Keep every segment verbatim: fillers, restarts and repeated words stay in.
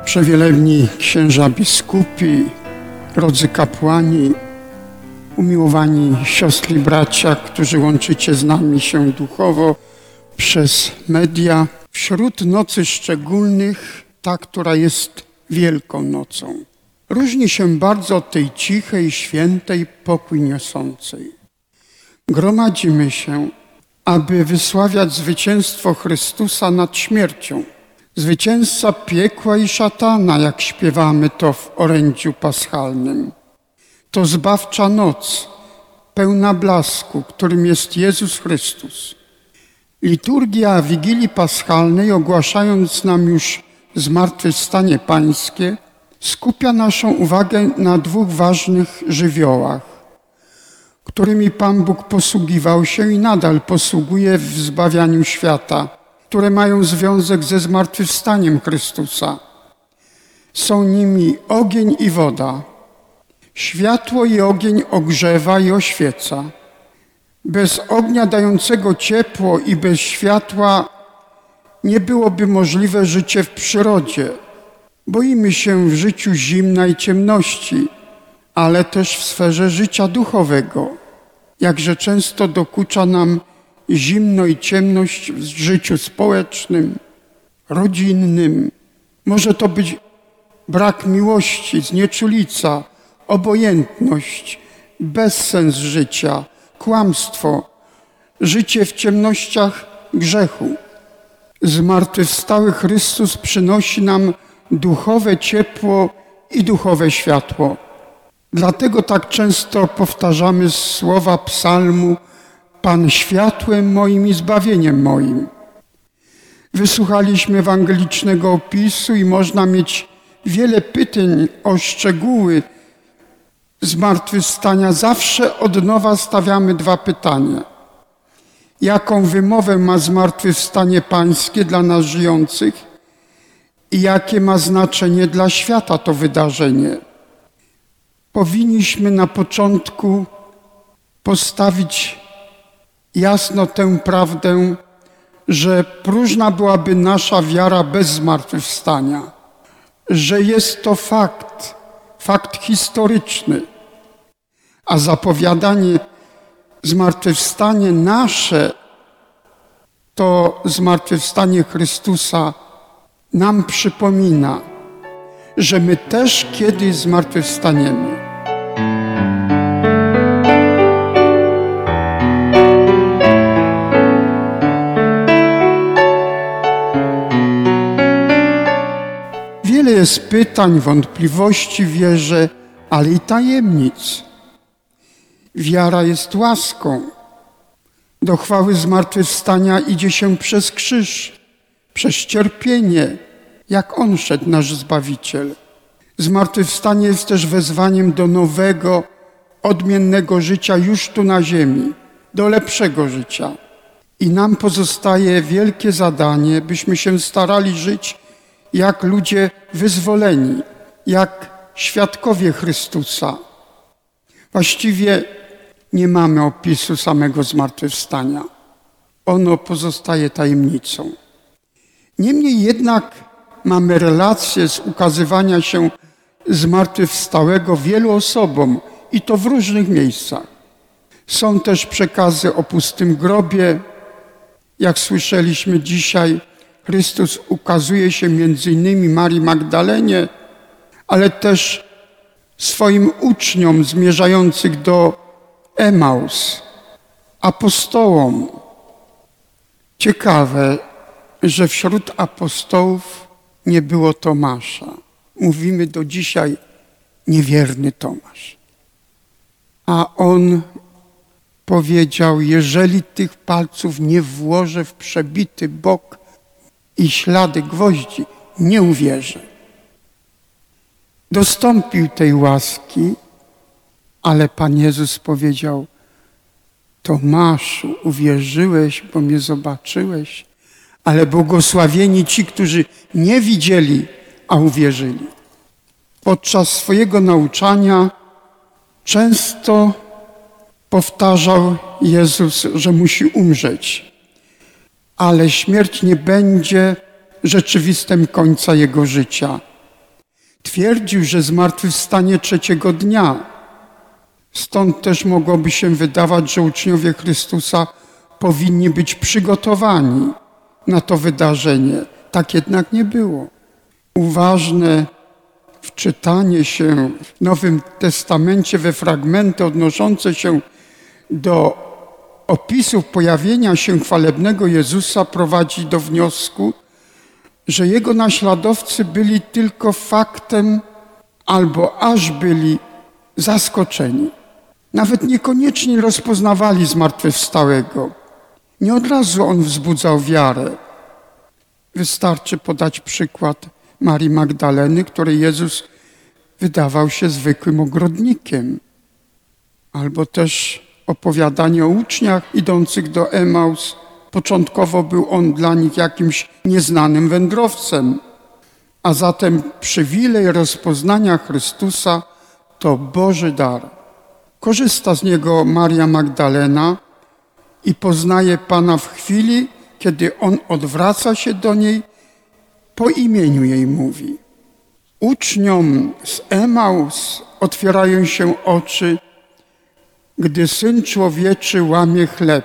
Przewielebni księża biskupi, drodzy kapłani, umiłowani siostry i bracia, którzy łączycie z nami się duchowo przez media. Wśród nocy szczególnych ta, która jest Wielką Nocą, różni się bardzo od tej cichej, świętej, pokój niosącej. Gromadzimy się, aby wysławiać zwycięstwo Chrystusa nad śmiercią. Zwycięzca piekła i szatana, jak śpiewamy to w orędziu paschalnym. To zbawcza noc, pełna blasku, którym jest Jezus Chrystus. Liturgia Wigilii Paschalnej, ogłaszając nam już zmartwychwstanie Pańskie, skupia naszą uwagę na dwóch ważnych żywiołach, którymi Pan Bóg posługiwał się i nadal posługuje w zbawianiu świata, które mają związek ze zmartwychwstaniem Chrystusa. Są nimi ogień i woda. Światło i ogień ogrzewa i oświeca. Bez ognia dającego ciepło i bez światła nie byłoby możliwe życie w przyrodzie. Boimy się w życiu zimna i ciemności, ale też w sferze życia duchowego. Jakże często dokucza nam zimno i ciemność w życiu społecznym, rodzinnym. Może to być brak miłości, znieczulica, obojętność, bezsens życia, kłamstwo, życie w ciemnościach grzechu. Zmartwychwstały Chrystus przynosi nam duchowe ciepło i duchowe światło. Dlatego tak często powtarzamy słowa psalmu: Pan światłem moim i zbawieniem moim. Wysłuchaliśmy ewangelicznego opisu i można mieć wiele pytań o szczegóły zmartwychwstania. Zawsze od nowa stawiamy dwa pytania. Jaką wymowę ma zmartwychwstanie Pańskie dla nas żyjących i jakie ma znaczenie dla świata to wydarzenie? Powinniśmy na początku postawić jasno tę prawdę, że próżna byłaby nasza wiara bez zmartwychwstania, że jest to fakt, fakt historyczny, a zapowiadanie zmartwychwstanie nasze, to zmartwychwstanie Chrystusa nam przypomina, że my też kiedyś zmartwychwstaniemy. Wiele jest pytań, wątpliwości w wierze, ale i tajemnic. Wiara jest łaską. Do chwały zmartwychwstania idzie się przez krzyż, przez cierpienie, jak On szedł, nasz Zbawiciel. Zmartwychwstanie jest też wezwaniem do nowego, odmiennego życia już tu na ziemi, do lepszego życia. I nam pozostaje wielkie zadanie, byśmy się starali żyć jak ludzie wyzwoleni, jak świadkowie Chrystusa. Właściwie nie mamy opisu samego zmartwychwstania. Ono pozostaje tajemnicą. Niemniej jednak mamy relacje z ukazywania się zmartwychwstałego wielu osobom i to w różnych miejscach. Są też przekazy o pustym grobie. Jak słyszeliśmy dzisiaj, Chrystus ukazuje się między innymi Marii Magdalenie, ale też swoim uczniom zmierzających do Emaus, apostołom. Ciekawe, że wśród apostołów nie było Tomasza. Mówimy do dzisiaj niewierny Tomasz. A on powiedział: jeżeli tych palców nie włożę w przebity bok i ślady gwoździ, nie uwierzę. Dostąpił tej łaski, ale Pan Jezus powiedział: Tomaszu, uwierzyłeś, bo mnie zobaczyłeś, ale błogosławieni ci, którzy nie widzieli, a uwierzyli. Podczas swojego nauczania często powtarzał Jezus, że musi umrzeć, ale śmierć nie będzie rzeczywistym końca Jego życia. Twierdził, że zmartwychwstanie trzeciego dnia. Stąd też mogłoby się wydawać, że uczniowie Chrystusa powinni być przygotowani na to wydarzenie. Tak jednak nie było. Uważne wczytanie się w Nowym Testamencie we fragmenty odnoszące się do opisów pojawienia się chwalebnego Jezusa prowadzi do wniosku, że Jego naśladowcy byli tylko faktem albo aż byli zaskoczeni. Nawet niekoniecznie rozpoznawali zmartwychwstałego. Nie od razu On wzbudzał wiarę. Wystarczy podać przykład Marii Magdaleny, której Jezus wydawał się zwykłym ogrodnikiem. Albo też opowiadanie o uczniach idących do Emaus. Początkowo był on dla nich jakimś nieznanym wędrowcem. A zatem przywilej rozpoznania Chrystusa to Boży dar. Korzysta z niego Maria Magdalena i poznaje Pana w chwili, kiedy On odwraca się do niej, po imieniu jej mówi. Uczniom z Emaus otwierają się oczy, gdy Syn Człowieczy łamie chleb.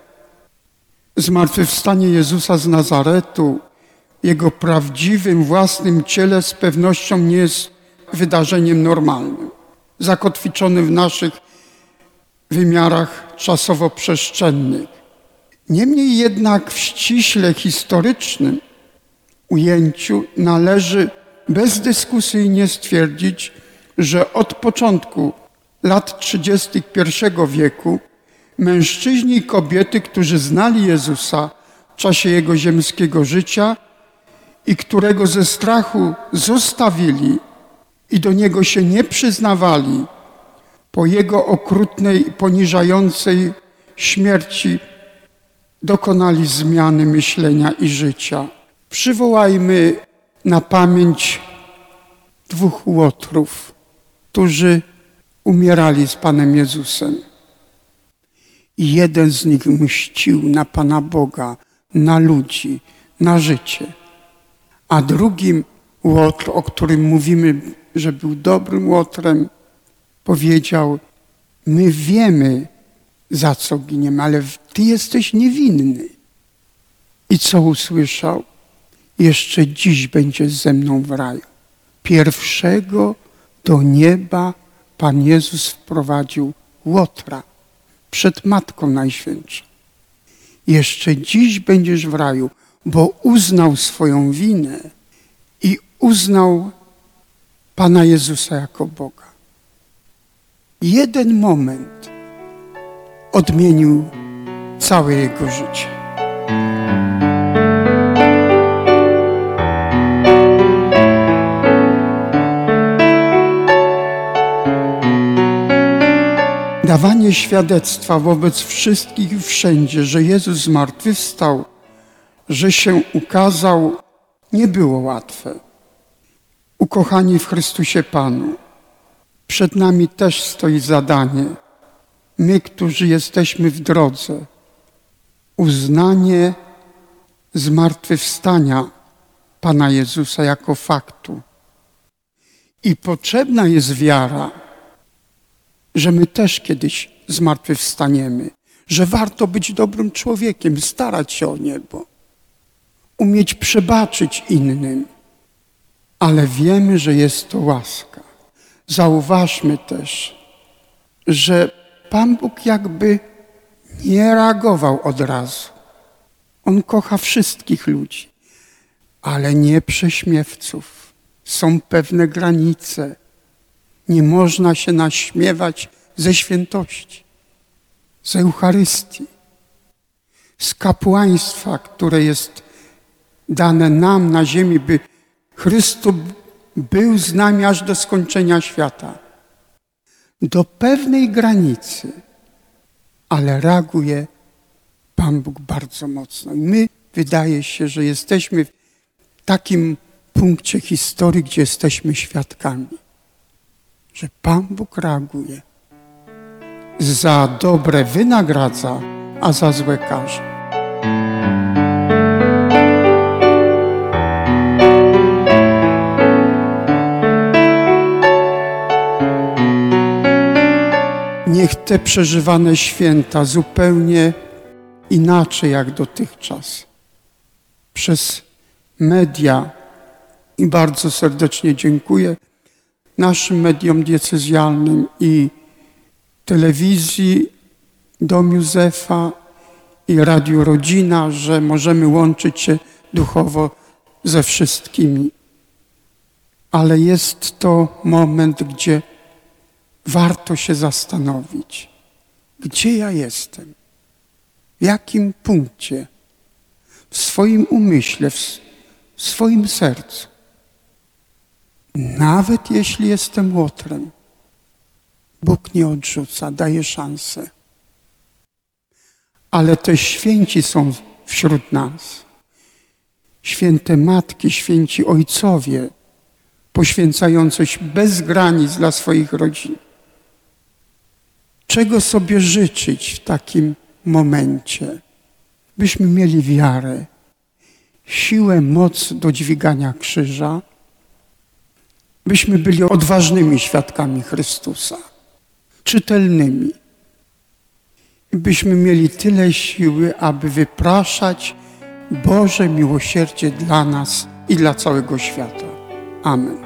Zmartwychwstanie Jezusa z Nazaretu, Jego prawdziwym, własnym ciele z pewnością nie jest wydarzeniem normalnym, zakotwiczonym w naszych wymiarach czasowo-przestrzennych. Niemniej jednak w ściśle historycznym ujęciu należy bezdyskusyjnie stwierdzić, że od początku lat trzydziestych pierwszego wieku mężczyźni i kobiety, którzy znali Jezusa w czasie Jego ziemskiego życia i którego ze strachu zostawili i do Niego się nie przyznawali, po Jego okrutnej i poniżającej śmierci dokonali zmiany myślenia i życia. Przywołajmy na pamięć dwóch łotrów, którzy umierali z Panem Jezusem. I jeden z nich mścił na Pana Boga, na ludzi, na życie. A drugi łotr, o którym mówimy, że był dobrym łotrem, powiedział: my wiemy, za co giniemy, ale Ty jesteś niewinny. I co usłyszał? Jeszcze dziś będziesz ze mną w raju. Pierwszego do nieba Pan Jezus wprowadził łotra przed Matką Najświętszą. Jeszcze dziś będziesz w raju, bo uznał swoją winę i uznał Pana Jezusa jako Boga. Jeden moment odmienił całe jego życie. Dawanie świadectwa wobec wszystkich i wszędzie, że Jezus zmartwychwstał, że się ukazał, nie było łatwe. Ukochani w Chrystusie Panu, przed nami też stoi zadanie. My, którzy jesteśmy w drodze, uznanie zmartwychwstania Pana Jezusa jako faktu. I potrzebna jest wiara, że my też kiedyś zmartwychwstaniemy, że warto być dobrym człowiekiem, starać się o niebo, umieć przebaczyć innym, ale wiemy, że jest to łaska. Zauważmy też, że Pan Bóg jakby nie reagował od razu. On kocha wszystkich ludzi, ale nie prześmiewców. Są pewne granice. Nie można się naśmiewać ze świętości, z Eucharystii, z kapłaństwa, które jest dane nam na ziemi, by Chrystus był z nami aż do skończenia świata. Do pewnej granicy, ale reaguje Pan Bóg bardzo mocno. I my, wydaje się, że jesteśmy w takim punkcie historii, gdzie jesteśmy świadkami, że Pan Bóg reaguje. Za dobre wynagradza, a za złe karze. Niech te przeżywane święta zupełnie inaczej jak dotychczas, przez media, i bardzo serdecznie dziękuję naszym mediom diecezjalnym i telewizji Dom Józefa i Radiu Rodzina, że możemy łączyć się duchowo ze wszystkimi. Ale jest to moment, gdzie warto się zastanowić, gdzie ja jestem, w jakim punkcie, w swoim umyśle, w swoim sercu. Nawet jeśli jestem łotrem, Bóg nie odrzuca, daje szansę. Ale też święci są wśród nas. Święte matki, święci ojcowie, poświęcający się bez granic dla swoich rodzin. Czego sobie życzyć w takim momencie? Byśmy mieli wiarę, siłę, moc do dźwigania krzyża, byśmy byli odważnymi świadkami Chrystusa, czytelnymi. I byśmy mieli tyle siły, aby wypraszać Boże miłosierdzie dla nas i dla całego świata. Amen.